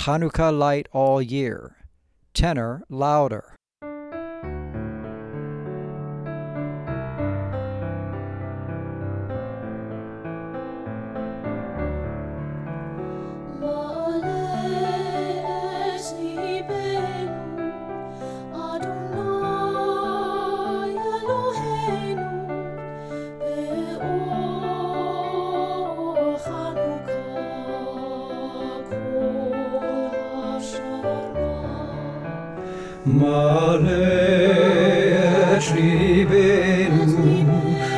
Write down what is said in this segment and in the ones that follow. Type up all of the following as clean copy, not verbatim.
Hanukkah light all year. Tenor louder. Malay Shivenu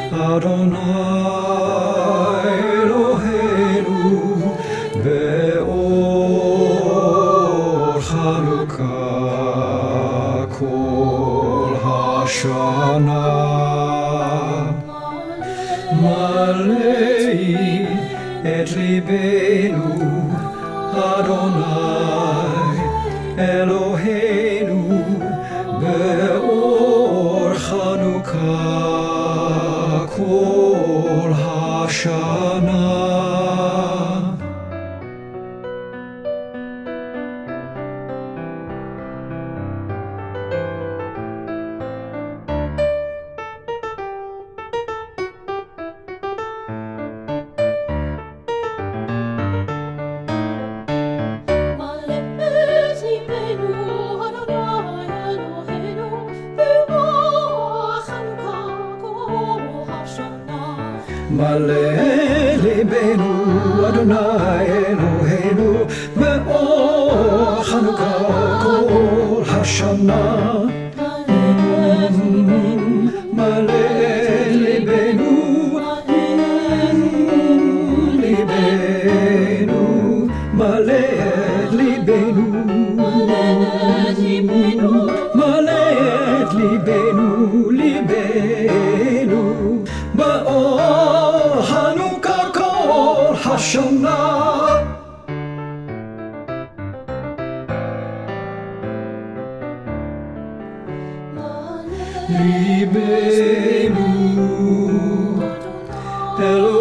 Adonai Eloheinu Be'or Chanukah Kol Hashana Malay et libenu Adonai Eloheinu Be'or Chanukah Kol Hashana. Malay libenu Adonai Eloheinu Be'or Chanukah Kol Hashana. Malay libenu libenu Malay libenu Malay libenu libenu Be'or Chanukah Kol Hashana. Libenu Eloheinu